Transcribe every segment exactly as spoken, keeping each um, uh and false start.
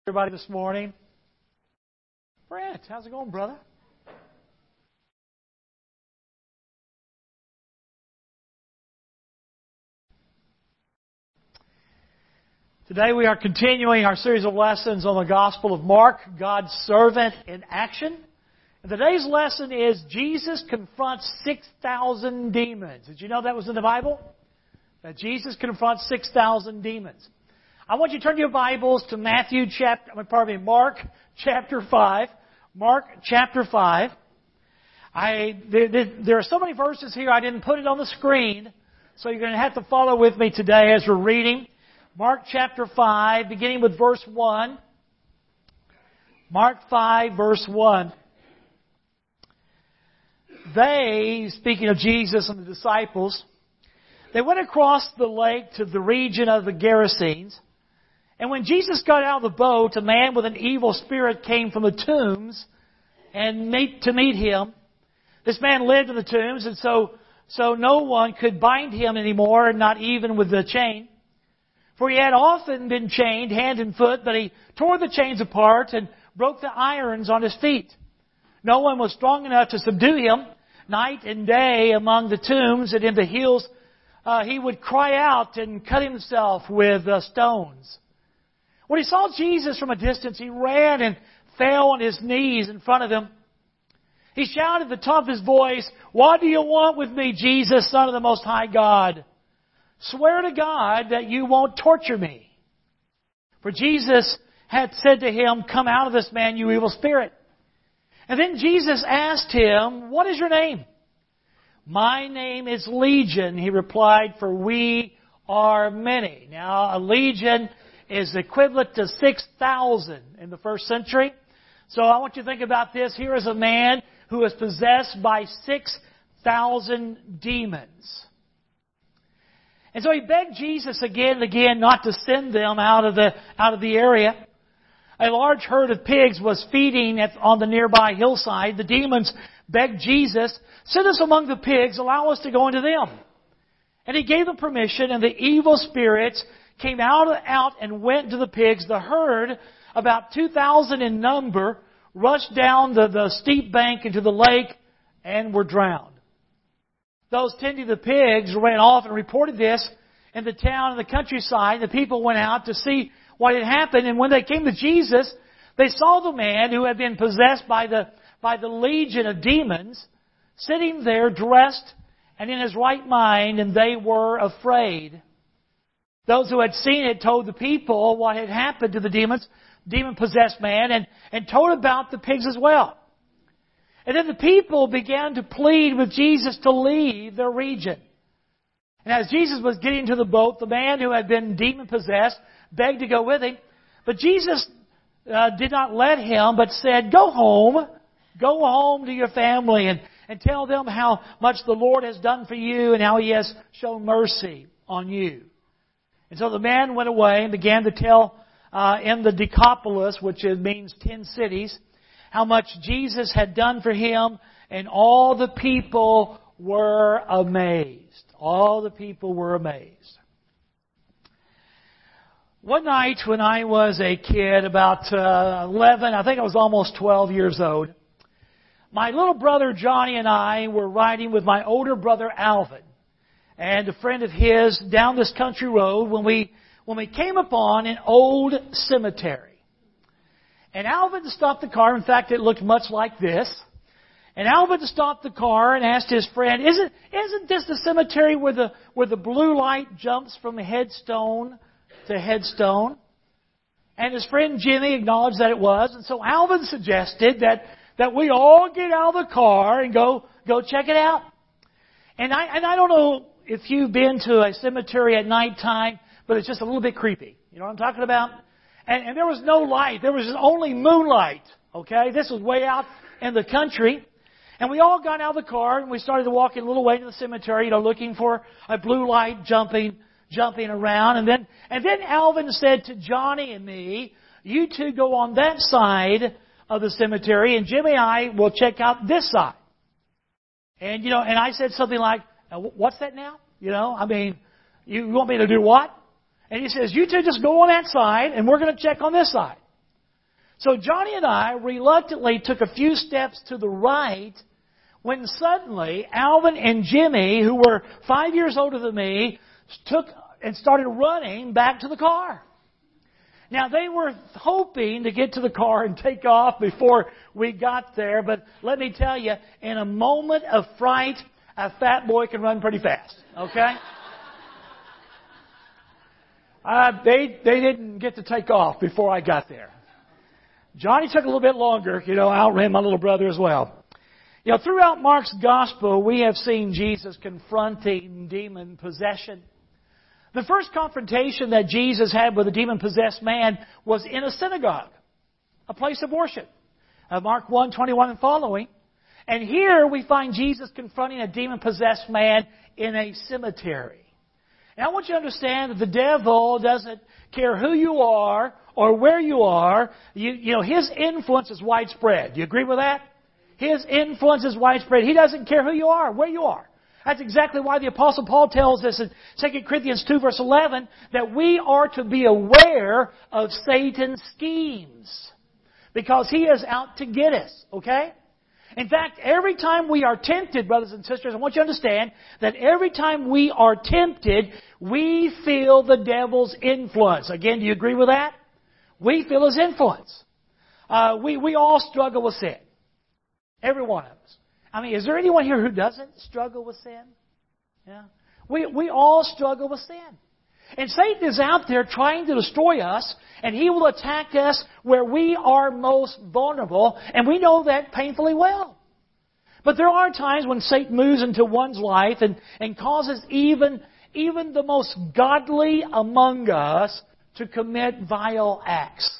Everybody this morning. Brent, how's it going, brother? Today we are continuing our series of lessons on the Gospel of Mark, God's servant in action. And today's lesson is Jesus confronts six thousand demons. Did you know that was in the Bible? That Jesus confronts six thousand demons. I want you to turn your Bibles to Matthew chapter, pardon me, Mark chapter five. Mark chapter five. I there, there, there are so many verses here I didn't put it on the screen, so you're going to have to follow with me today as we're reading. Mark chapter five, beginning with verse one. Mark five, verse one. They, speaking of Jesus and the disciples, they went across the lake to the region of the Gerasenes. And when Jesus got out of the boat, a man with an evil spirit came from the tombs and meet, to meet him. This man lived in the tombs, and so, so no one could bind him anymore, not even with the chain. For he had often been chained hand and foot, but he tore the chains apart and broke the irons on his feet. No one was strong enough to subdue him. Night and day among the tombs and in the hills, uh, he would cry out and cut himself with uh, stones. When he saw Jesus from a distance, he ran and fell on his knees in front of him. He shouted at the top of his voice, "What do you want with me, Jesus, Son of the Most High God? Swear to God that you won't torture me." For Jesus had said to him, "Come out of this man, you evil spirit." And then Jesus asked him, "What is your name?" "My name is Legion," he replied, "for we are many." Now, a legion is equivalent to six thousand in the first century. So I want you to think about this. Here is a man who is possessed by six thousand demons. And so he begged Jesus again and again not to send them out of the, out of the area. A large herd of pigs was feeding at, on the nearby hillside. The demons begged Jesus, "Send us among the pigs, allow us to go into them." And he gave them permission, and the evil spirits came out, out and went to the pigs. The herd, about two thousand in number, rushed down the, the steep bank into the lake and were drowned. Those tending the pigs ran off and reported this in the town and the countryside. The people went out to see what had happened, and when they came to Jesus, they saw the man who had been possessed by the, by the legion of demons sitting there dressed and in his right mind, and they were afraid. Those who had seen it told the people what had happened to the demons, demon-possessed man, and, and told about the pigs as well. And then the people began to plead with Jesus to leave their region. And as Jesus was getting to the boat, the man who had been demon-possessed begged to go with him. But Jesus uh, did not let him, but said, "Go home, go home to your family and, and tell them how much the Lord has done for you and how He has shown mercy on you." And so the man went away and began to tell uh, in the Decapolis, which means ten cities, how much Jesus had done for him, and all the people were amazed. All the people were amazed. One night when I was a kid, about uh, eleven, I think I was almost twelve years old, my little brother Johnny and I were riding with my older brother Alvin and a friend of his down this country road when we when we came upon an old cemetery. And Alvin stopped the car. In fact, it looked much like this. And Alvin stopped the car and asked his friend, "Isn't isn't this the cemetery where the where the blue light jumps from headstone to headstone?" And his friend Jimmy acknowledged that it was. And so Alvin suggested that that we all get out of the car and go go check it out. And I and I don't know if you've been to a cemetery at nighttime, but it's just a little bit creepy. You know what I'm talking about? And, and there was no light. There was only moonlight. Okay? This was way out in the country. And we all got out of the car and we started to walk a little way to the cemetery, you know, looking for a blue light jumping, jumping around. And then, and then Alvin said to Johnny and me, "You two go on that side of the cemetery and Jimmy and I will check out this side." And, you know, and I said something like, "What's that now? You know, I mean, you want me to do what?" And he says, "You two just go on that side and we're going to check on this side." So Johnny and I reluctantly took a few steps to the right when suddenly Alvin and Jimmy, who were five years older than me, took and started running back to the car. Now, they were hoping to get to the car and take off before we got there, but let me tell you, in a moment of fright, a fat boy can run pretty fast, okay? uh, they, they didn't get to take off before I got there. Johnny took a little bit longer, you know, I outran my little brother as well. You know, throughout Mark's gospel, we have seen Jesus confronting demon possession. The first confrontation that Jesus had with a demon-possessed man was in a synagogue, a place of worship. Uh, Mark one, twenty-one and following. And here we find Jesus confronting a demon-possessed man in a cemetery. And I want you to understand that the devil doesn't care who you are or where you are. You, you know, his influence is widespread. Do you agree with that? His influence is widespread. He doesn't care who you are, where you are. That's exactly why the Apostle Paul tells us in Second Corinthians two, verse eleven, that we are to be aware of Satan's schemes. Because he is out to get us, okay? In fact, every time we are tempted, brothers and sisters, I want you to understand that every time we are tempted, we feel the devil's influence. Again, do you agree with that? We feel his influence. Uh, we, we all struggle with sin. Every one of us. I mean, is there anyone here who doesn't struggle with sin? Yeah. We, we all struggle with sin. And Satan is out there trying to destroy us, and he will attack us where we are most vulnerable, and we know that painfully well. But there are times when Satan moves into one's life and, and causes even, even the most godly among us to commit vile acts.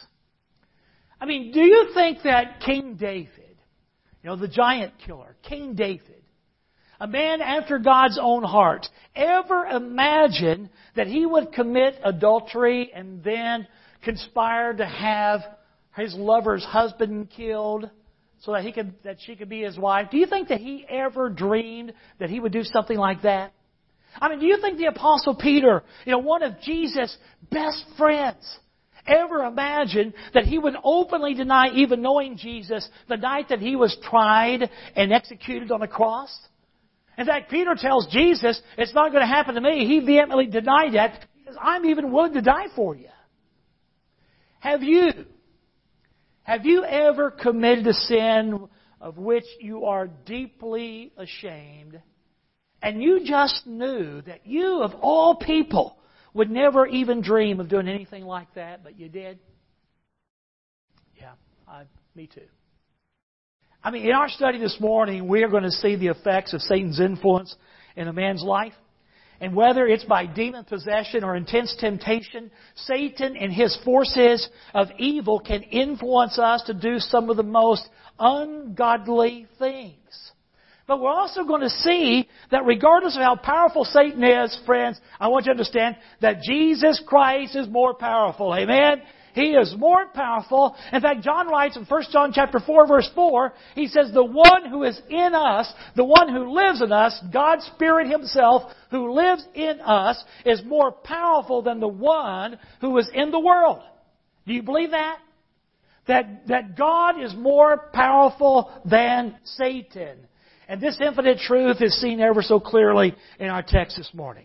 I mean, do you think that King David, you know, the giant killer, King David, a man after God's own heart, ever imagined that he would commit adultery and then conspire to have his lover's husband killed so that he could, that she could be his wife? Do you think that he ever dreamed that he would do something like that? I mean, do you think the Apostle Peter, you know, one of Jesus' best friends, ever imagined that he would openly deny even knowing Jesus the night that he was tried and executed on a cross? In fact, Peter tells Jesus, it's not going to happen to me. He vehemently denied that. He says, I'm even willing to die for you. Have you, have you ever committed a sin of which you are deeply ashamed, and you just knew that you, of all people, would never even dream of doing anything like that, but you did? Yeah, I, me too. I mean, in our study this morning, we are going to see the effects of Satan's influence in a man's life. And whether it's by demon possession or intense temptation, Satan and his forces of evil can influence us to do some of the most ungodly things. But we're also going to see that regardless of how powerful Satan is, friends, I want you to understand that Jesus Christ is more powerful. Amen? He is more powerful. In fact, John writes in First John chapter four, verse four, he says, the one who is in us, the one who lives in us, God's Spirit Himself, who lives in us, is more powerful than the one who is in the world. Do you believe that? That, that God is more powerful than Satan. And this infinite truth is seen ever so clearly in our text this morning.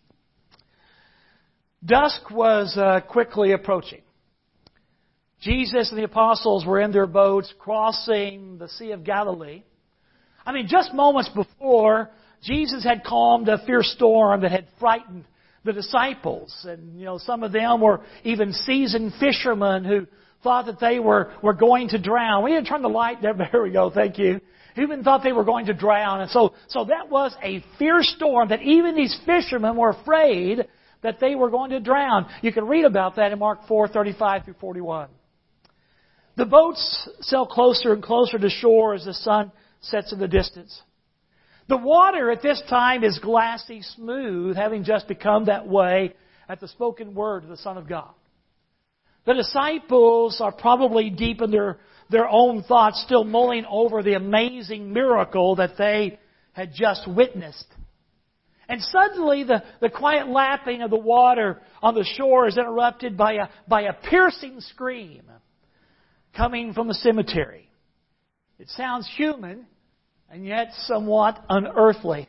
Dusk was uh, quickly approaching. Jesus and the apostles were in their boats crossing the Sea of Galilee. I mean, just moments before, Jesus had calmed a fierce storm that had frightened the disciples. And, you know, some of them were even seasoned fishermen who thought that they were, were going to drown. We didn't turn the light there. There we go. Thank you. Who even thought they were going to drown. And so, so that was a fierce storm that even these fishermen were afraid that they were going to drown. You can read about that in Mark four, thirty-five through forty-one. The boats sail closer and closer to shore as the sun sets in the distance. The water at this time is glassy smooth, having just become that way at the spoken word of the Son of God. The disciples are probably deep in their, their own thoughts, still mulling over the amazing miracle that they had just witnessed. And suddenly the, the quiet lapping of the water on the shore is interrupted by a, by a piercing scream. coming from the cemetery. It sounds human and yet somewhat unearthly.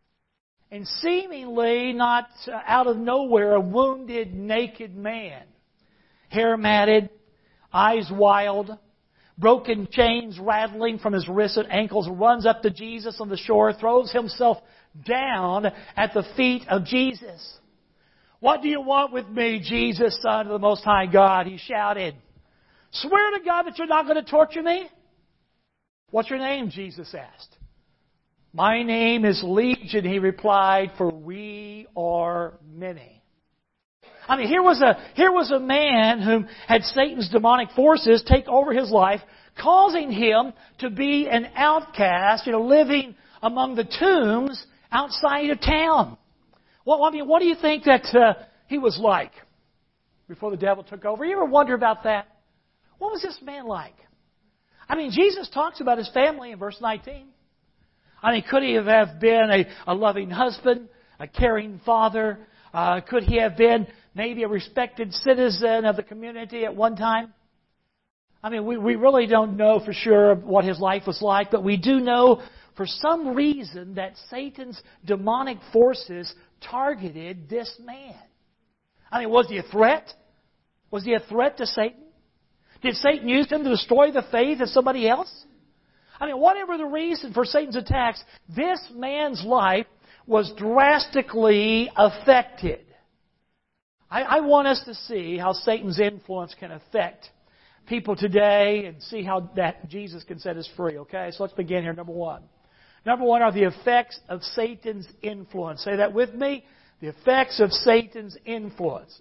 And seemingly not out of nowhere, a wounded, naked man, hair matted, eyes wild, broken chains rattling from his wrists and ankles, runs up to Jesus on the shore, throws himself down at the feet of Jesus. "What do you want with me, Jesus, Son of the Most High God?" he shouted. "Swear to God that you're not going to torture me." "What's your name?" Jesus asked. "My name is Legion," he replied, "for we are many." I mean, here was a here was a man whom had Satan's demonic forces take over his life, causing him to be an outcast, you know, living among the tombs outside of town. Well, I mean, what do you think that uh, he was like before the devil took over? You ever wonder about that? What was this man like? I mean, Jesus talks about his family in verse nineteen. I mean, could he have been a, a loving husband, a caring father? Uh, could he have been maybe a respected citizen of the community at one time? I mean, we, we really don't know for sure what his life was like, but we do know for some reason that Satan's demonic forces targeted this man. I mean, was he a threat? Was he a threat to Satan? Did Satan use him to destroy the faith of somebody else? I mean, whatever the reason for Satan's attacks, this man's life was drastically affected. I, I want us to see how Satan's influence can affect people today and see how that Jesus can set us free, okay? So let's begin here. Number one. Number one are the effects of Satan's influence. Say that with me. The effects of Satan's influence.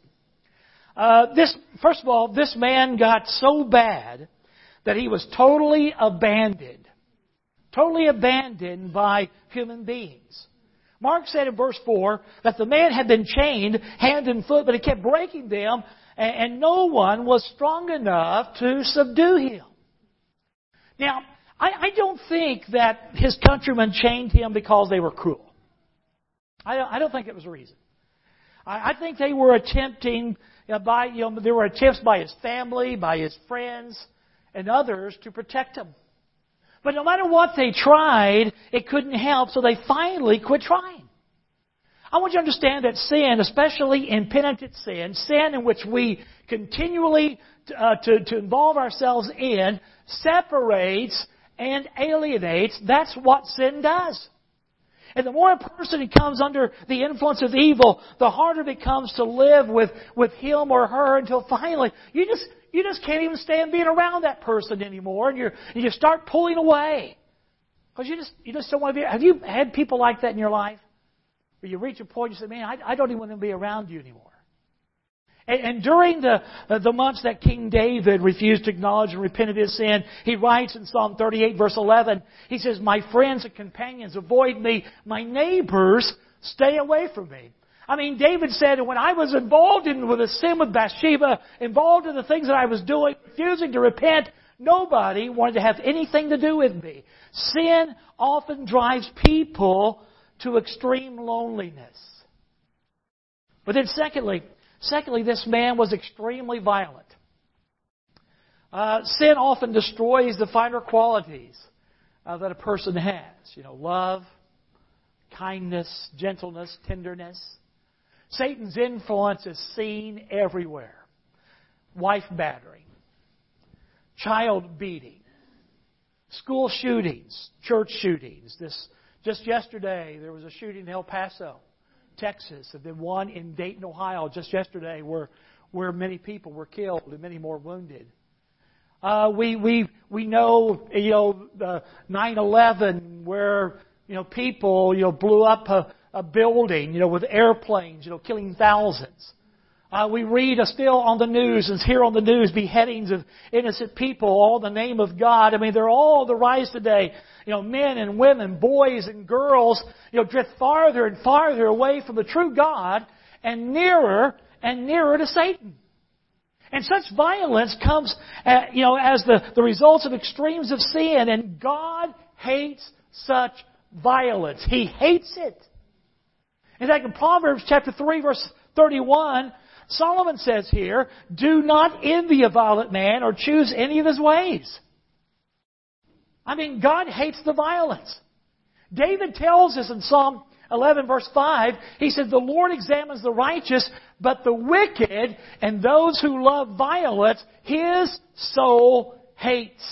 Uh, this, first of all, this man got so bad that he was totally abandoned. Totally abandoned by human beings. Mark said in verse four that the man had been chained hand and foot, but he kept breaking them, and, and no one was strong enough to subdue him. Now, I, I don't think that his countrymen chained him because they were cruel. I don't, I don't think it was a reason. I, I think they were attempting, you know, by, you know, there were attempts by his family, by his friends, and others to protect him. But no matter what they tried, it couldn't help, so they finally quit trying. I want you to understand that sin, especially impenitent sin, sin in which we continually uh, to, to involve ourselves in, separates and alienates. That's what sin does. And the more a person comes under the influence of evil, the harder it becomes to live with, with him or her until finally you just you just can't even stand being around that person anymore, and you you start pulling away because you just you just don't want to be. Have you had people like that in your life where you reach a point you say, "Man, I, I don't even want to be around you anymore." And, and during the uh, the months that King David refused to acknowledge and repent of his sin, he writes in Psalm thirty-eight, verse eleven, he says, "My friends and companions avoid me; my neighbors stay away from me." I mean, David said, when I was involved in with a sin with Bathsheba, involved in the things that I was doing, refusing to repent, nobody wanted to have anything to do with me. Sin often drives people to extreme loneliness. But then secondly, secondly, this man was extremely violent. Uh, sin often destroys the finer qualities uh, that a person has. You know, love, kindness, gentleness, tenderness. Satan's influence is seen everywhere. Wife battering, child beating, school shootings, church shootings. This just yesterday there was a shooting in El Paso, Texas, and then one in Dayton, Ohio, just yesterday, where where many people were killed and many more wounded. Uh, we we we know you know the nine eleven where you know people you know blew up a. a building, you know, with airplanes, you know, killing thousands. Uh, we read uh, still on the news and hear on the news beheadings of innocent people, all in the name of God. I mean, they're all the rise today. You know, men and women, boys and girls, you know, drift farther and farther away from the true God and nearer and nearer to Satan. And such violence comes, uh, you know, as the, the results of extremes of sin. And God hates such violence. He hates it. In fact, in Proverbs chapter three, verse thirty-one, Solomon says here, do not envy a violent man or choose any of his ways. I mean, God hates the violence. David tells us in Psalm eleven verse five, he said, the Lord examines the righteous, but the wicked and those who love violence, His soul hates.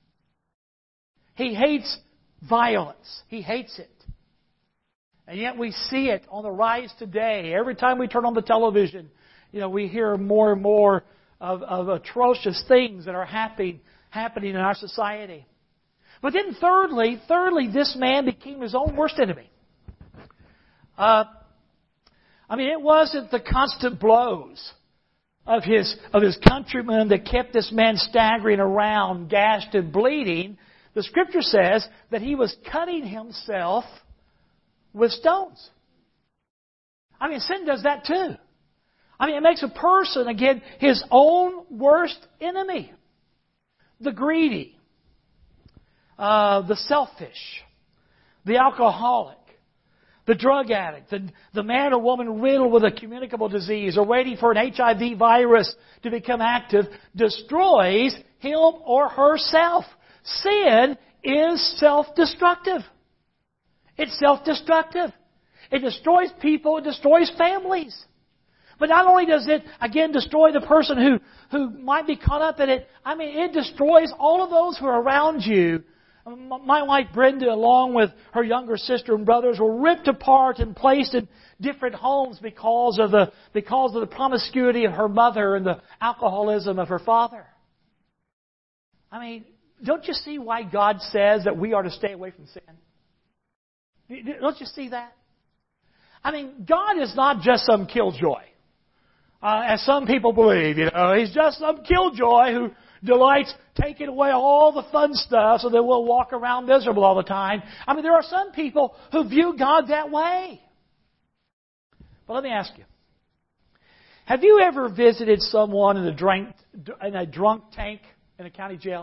He hates violence. He hates it. And yet we see it on the rise today. Every time we turn on the television, you know, we hear more and more of, of atrocious things that are happening, happening in our society. But then thirdly, thirdly, this man became his own worst enemy. Uh, I mean, it wasn't the constant blows of his, of his countrymen that kept this man staggering around, gashed and bleeding. The Scripture says that he was cutting himself with stones. I mean, sin does that too. I mean, it makes a person, again, his own worst enemy. The greedy, uh, the selfish, the alcoholic, the drug addict, the, the man or woman riddled with a communicable disease or waiting for an H I V virus to become active, destroys him or herself. Sin is self-destructive. It's self-destructive. It destroys people. It destroys families. But not only does it, again, destroy the person who, who might be caught up in it, I mean, it destroys all of those who are around you. My wife Brenda, along with her younger sister and brothers, were ripped apart and placed in different homes because of the, because of the promiscuity of her mother and the alcoholism of her father. I mean, don't you see why God says that we are to stay away from sin? Don't you see that? I mean, God is not just some killjoy, uh, as some people believe. You know, He's just some killjoy who delights taking away all the fun stuff so that we'll walk around miserable all the time. I mean, there are some people who view God that way. But let me ask you: have you ever visited someone in a drunk in a drunk tank in a county jail?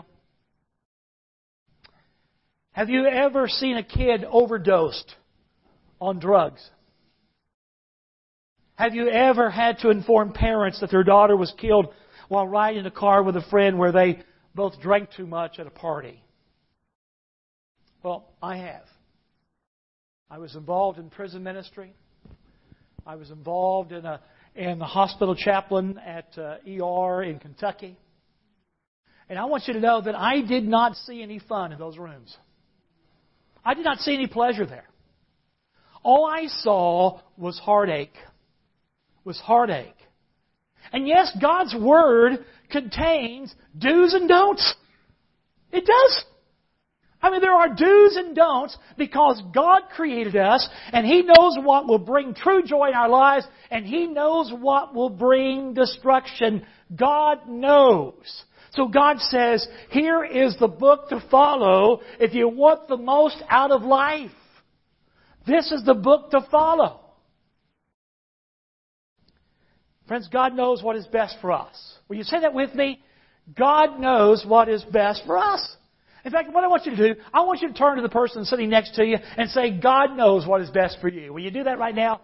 Have you ever seen a kid overdosed on drugs? Have you ever had to inform parents that their daughter was killed while riding in a car with a friend where they both drank too much at a party? Well, I have. I was involved in prison ministry. I was involved in a in the hospital chaplain at uh, E R in Kentucky. And I want you to know that I did not see any fun in those rooms. I did not see any pleasure there. All I saw was heartache. Was heartache. And yes, God's Word contains do's and don'ts. It does. I mean, there are do's and don'ts because God created us and He knows what will bring true joy in our lives and He knows what will bring destruction. God knows. So God says, here is the book to follow if you want the most out of life. This is the book to follow. Friends, God knows what is best for us. Will you say that with me? God knows what is best for us. In fact, what I want you to do, I want you to turn to the person sitting next to you and say, God knows what is best for you. Will you do that right now?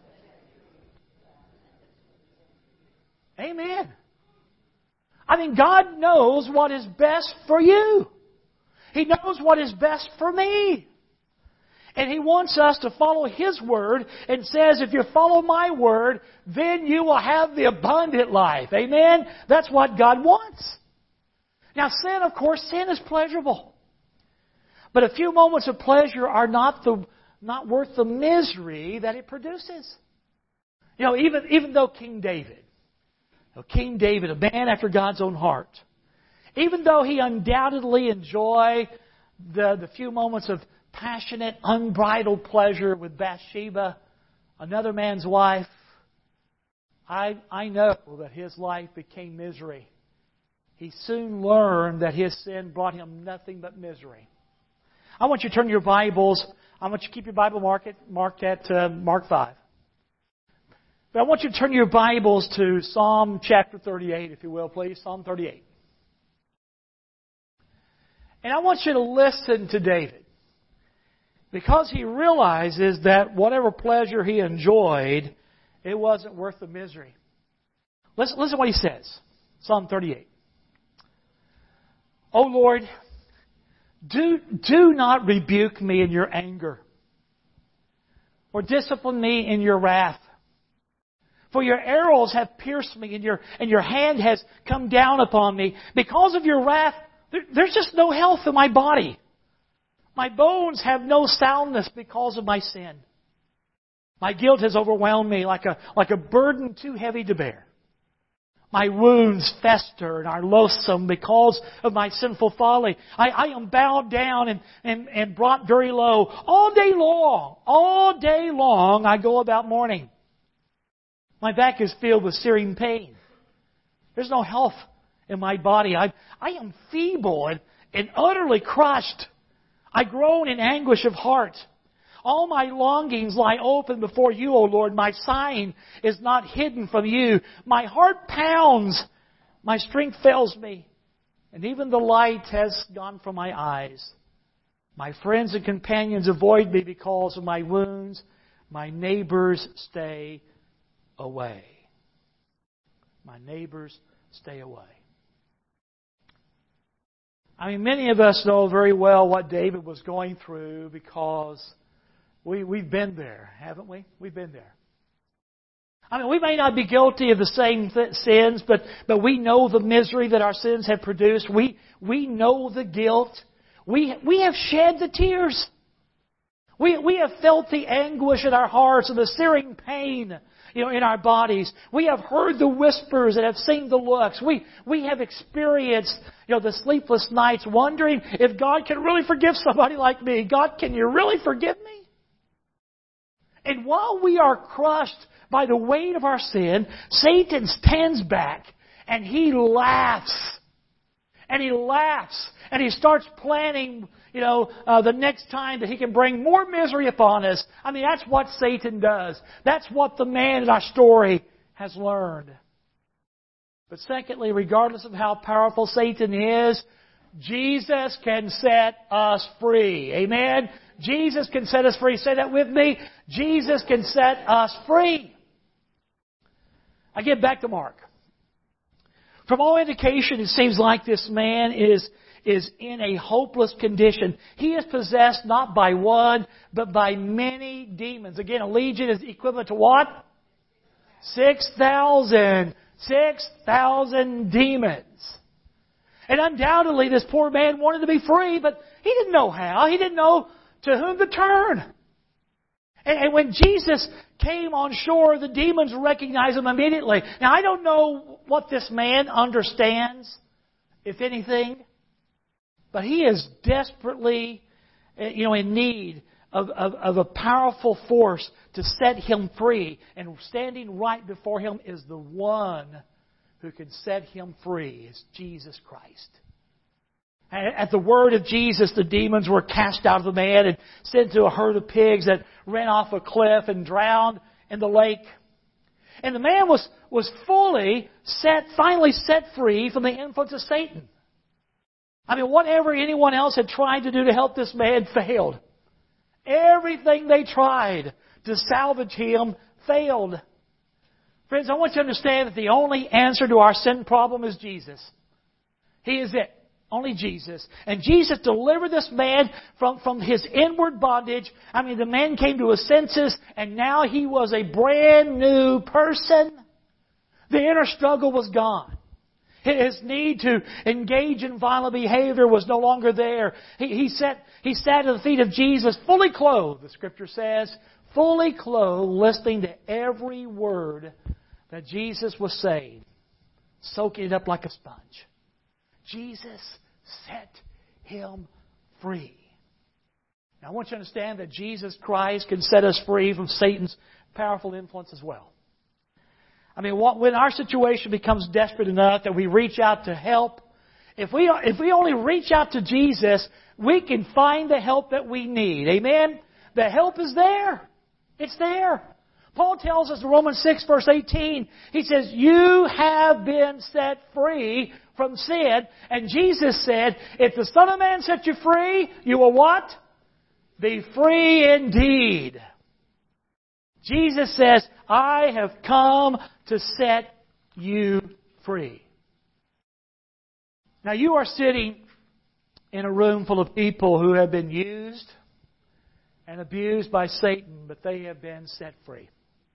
Amen. I mean, God knows what is best for you. He knows what is best for me. And He wants us to follow His Word and says, if you follow my Word, then you will have the abundant life. Amen? That's what God wants. Now sin, of course, sin is pleasurable. But a few moments of pleasure are not the not worth the misery that it produces. You know, even, even though King David, King David, a man after God's own heart, even though he undoubtedly enjoyed the, the few moments of passionate, unbridled pleasure with Bathsheba, another man's wife, I, I know that his life became misery. He soon learned that his sin brought him nothing but misery. I want you to turn your Bibles. I want you to keep your Bible marked at, marked at uh, Mark five. But I want you to turn your Bibles to Psalm chapter thirty-eight, if you will, please. Psalm thirty-eight. And I want you to listen to David. Because he realizes that whatever pleasure he enjoyed, it wasn't worth the misery. Listen, listen to what he says. Psalm thirty-eight. O Lord, do, do not rebuke me in your anger, or discipline me in your wrath. For your arrows have pierced me, and your, and your hand has come down upon me. Because of your wrath, there, there's just no health in my body. My bones have no soundness because of my sin. My guilt has overwhelmed me like a, like a burden too heavy to bear. My wounds fester and are loathsome because of my sinful folly. I, I am bowed down and, and, and brought very low. All day long, all day long, I go about mourning. My back is filled with searing pain. There's no health in my body. I, I am feeble and, and utterly crushed. I groan in anguish of heart. All my longings lie open before you, O Lord. My sighing is not hidden from you. My heart pounds. My strength fails me. And even the light has gone from my eyes. My friends and companions avoid me because of my wounds. My neighbors stay away. My neighbors stay away. I mean, many of us know very well what David was going through because we, we've been there, haven't we? We've been there. I mean, we may not be guilty of the same th- sins, but, but we know the misery that our sins have produced. We, we know the guilt. We, we have shed the tears. We, we have felt the anguish in our hearts and the searing pain, you know, in our bodies. We have heard the whispers and have seen the looks. We, we have experienced, you know, the sleepless nights wondering if God can really forgive somebody like me. God, can you really forgive me? And while we are crushed by the weight of our sin, Satan stands back and he laughs. And he laughs. And he starts planning, you know, uh, the next time that he can bring more misery upon us. I mean, that's what Satan does. That's what the man in our story has learned. But secondly, regardless of how powerful Satan is, Jesus can set us free. Amen? Jesus can set us free. Say that with me. Jesus can set us free. I get back to Mark. From all indication, it seems like this man is, is in a hopeless condition. He is possessed not by one, but by many demons. Again, a legion is equivalent to what? Six thousand. Six thousand demons. And undoubtedly, this poor man wanted to be free, but he didn't know how. He didn't know to whom to turn. And, and when Jesus came on shore, the demons recognized him immediately. Now, I don't know what this man understands, if anything, but he is desperately, you know, in need of, of, of a powerful force to set him free. And standing right before him is the one who can set him free. It's Jesus Christ. At the word of Jesus, the demons were cast out of the man and sent to a herd of pigs that ran off a cliff and drowned in the lake. And the man was, was fully set, finally set free from the influence of Satan. I mean, whatever anyone else had tried to do to help this man failed. Everything they tried to salvage him failed. Friends, I want you to understand that the only answer to our sin problem is Jesus. He is it. Only Jesus. And Jesus delivered this man from, from his inward bondage. I mean, the man came to his senses, and now he was a brand new person. The inner struggle was gone. His need to engage in violent behavior was no longer there. He, he, sat, he sat at the feet of Jesus, fully clothed, the Scripture says, fully clothed, listening to every word that Jesus was saying, soaking it up like a sponge. Jesus set him free. Now, I want you to understand that Jesus Christ can set us free from Satan's powerful influence as well. I mean, what, when our situation becomes desperate enough that we reach out to help, if we, if we only reach out to Jesus, we can find the help that we need. Amen? The help is there. It's there. Paul tells us in Romans six, verse eighteen, he says, you have been set free from sin. And Jesus said, if the Son of Man set you free, you will what? Be free indeed. Jesus says, I have come to set you free. Now you are sitting in a room full of people who have been used and abused by Satan, but they have been set free.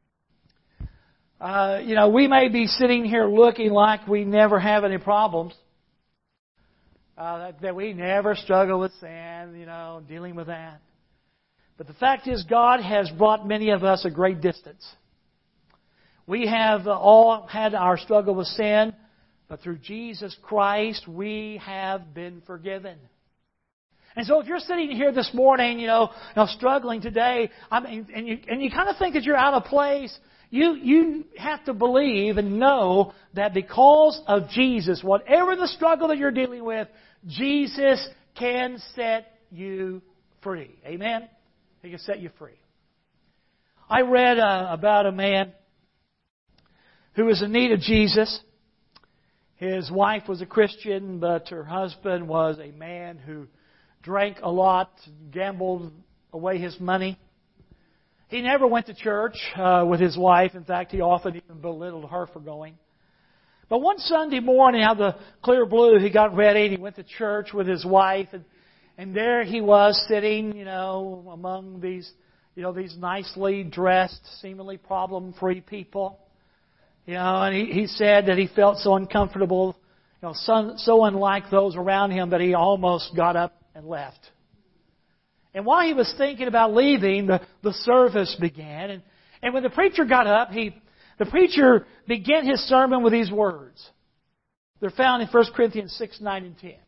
Uh, you know, we may be sitting here looking like we never have any problems, uh, that, that we never struggle with sin, you know, dealing with that. But the fact is, God has brought many of us a great distance. We have all had our struggle with sin, but through Jesus Christ, we have been forgiven. And so if you're sitting here this morning, you know, you know struggling today, I mean, and you, and you kind of think that you're out of place, you, you have to believe and know that because of Jesus, whatever the struggle that you're dealing with, Jesus can set you free. Amen? He can set you free. I read uh, about a man who was in need of Jesus. His wife was a Christian, but her husband was a man who drank a lot, gambled away his money. He never went to church uh, with his wife. In fact, he often even belittled her for going. But one Sunday morning, out of the clear blue, he got ready and he went to church with his wife. And, and there he was sitting, you know, among these, you know, these nicely dressed, seemingly problem-free people. You know, and he, he said that he felt so uncomfortable, you know, so, so unlike those around him that he almost got up and left. And while he was thinking about leaving, the, the service began. And, and when the preacher got up, he the preacher began his sermon with these words. They're found in First Corinthians six, nine, and ten.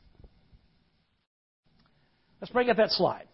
Let's bring up that slide.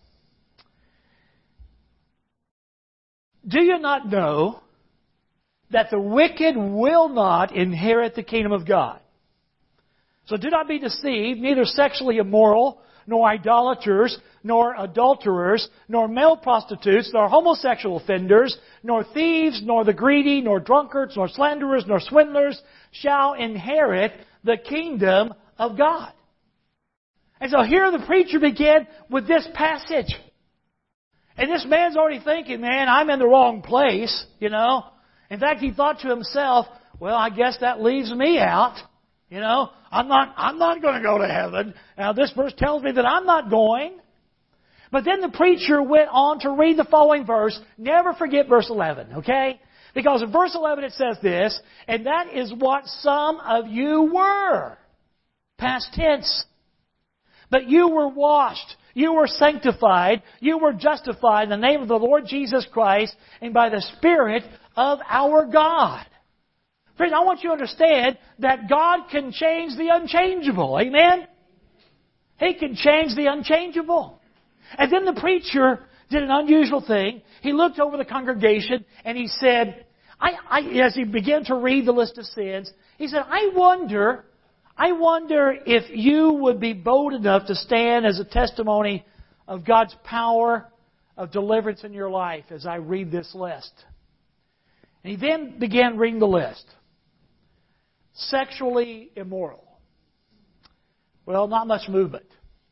Do you not know that the wicked will not inherit the kingdom of God? So do not be deceived, neither sexually immoral, nor idolaters, nor adulterers, nor male prostitutes, nor homosexual offenders, nor thieves, nor the greedy, nor drunkards, nor slanderers, nor swindlers shall inherit the kingdom of God. And so here the preacher began with this passage. And this man's already thinking, man, I'm in the wrong place, you know. In fact, he thought to himself, well, I guess that leaves me out. You know, I'm not, I'm not going to go to heaven. Now, this verse tells me that I'm not going. But then the preacher went on to read the following verse. Never forget verse eleven, okay? Because in verse eleven it says this, and that is what some of you were. Past tense. But you were washed. You were sanctified. You were justified in the name of the Lord Jesus Christ and by the Spirit of our God. Friends, I want you to understand that God can change the unchangeable. Amen? He can change the unchangeable. And then the preacher did an unusual thing. He looked over the congregation and he said, I, I, as he began to read the list of sins, he said, I wonder, I wonder if you would be bold enough to stand as a testimony of God's power of deliverance in your life as I read this list. And he then began reading the list. Sexually immoral. Well, not much movement.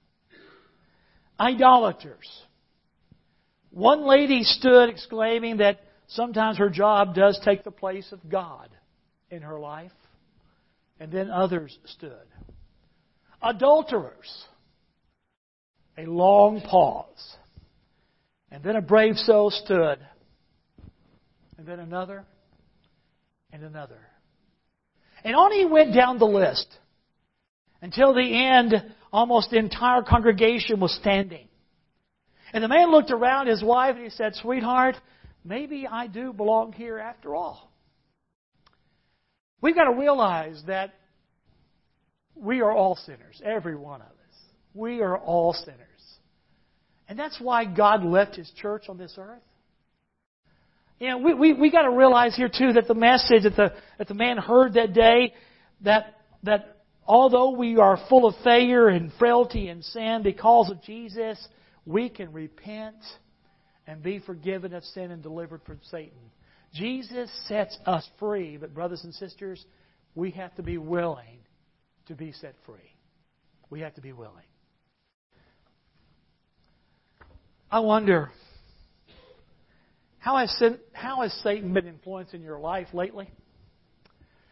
Idolaters. One lady stood exclaiming that sometimes her job does take the place of God in her life. And then others stood. Adulterers. A long pause. And then a brave soul stood. And then another. And another. And on he went down the list. Until the end, almost the entire congregation was standing. And the man looked around his wife and he said, sweetheart, maybe I do belong here after all. We've got to realize that we are all sinners, every one of us. We are all sinners. And that's why God left His church on this earth. You know, we we we got to realize here too that the message that the that the man heard that day, that that although we are full of failure and frailty and sin, because of Jesus, we can repent and be forgiven of sin and delivered from Satan. Jesus sets us free, but brothers and sisters, we have to be willing to be set free. We have to be willing. I wonder, how has, sin, how has Satan been influencing your life lately?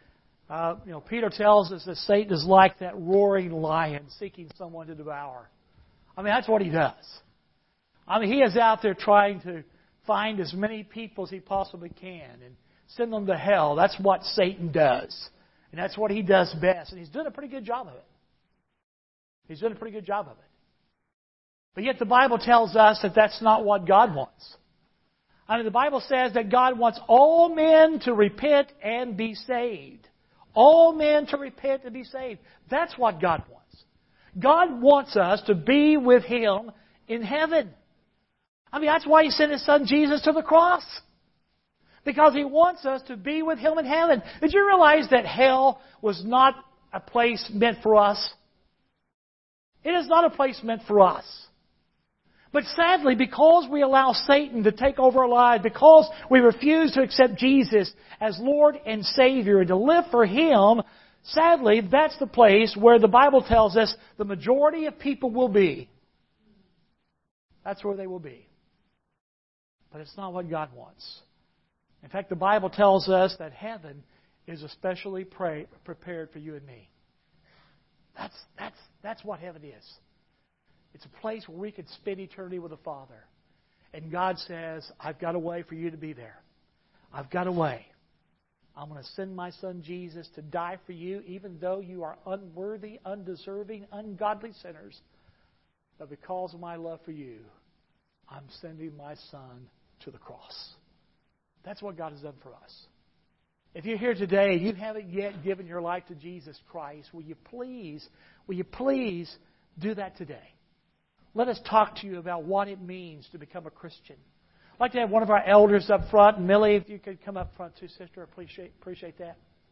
Uh, you know, Peter tells us that Satan is like that roaring lion seeking someone to devour. I mean, that's what he does. I mean, he is out there trying to find as many people as he possibly can and send them to hell. That's what Satan does. And that's what he does best. And he's doing a pretty good job of it. He's doing a pretty good job of it. But yet the Bible tells us that that's not what God wants. I mean, the Bible says that God wants all men to repent and be saved. All men to repent and be saved. That's what God wants. God wants us to be with Him in heaven. I mean, that's why He sent His Son Jesus to the cross. Because He wants us to be with Him in heaven. Did you realize that hell was not a place meant for us? It is not a place meant for us. But sadly, because we allow Satan to take over our lives, because we refuse to accept Jesus as Lord and Savior and to live for Him, sadly, that's the place where the Bible tells us the majority of people will be. That's where they will be. But it's not what God wants. In fact, the Bible tells us that heaven is especially pray, prepared for you and me. That's, that's, that's what heaven is. It's a place where we can spend eternity with the Father. And God says, I've got a way for you to be there. I've got a way. I'm going to send my Son Jesus to die for you, even though you are unworthy, undeserving, ungodly sinners. But because of my love for you, I'm sending my Son to the cross. That's what God has done for us. If you're here today and you haven't yet given your life to Jesus Christ, will you please, will you please do that today? Let us talk to you about what it means to become a Christian. I'd like to have one of our elders up front. Millie, if you could come up front too, sister, I appreciate, appreciate that.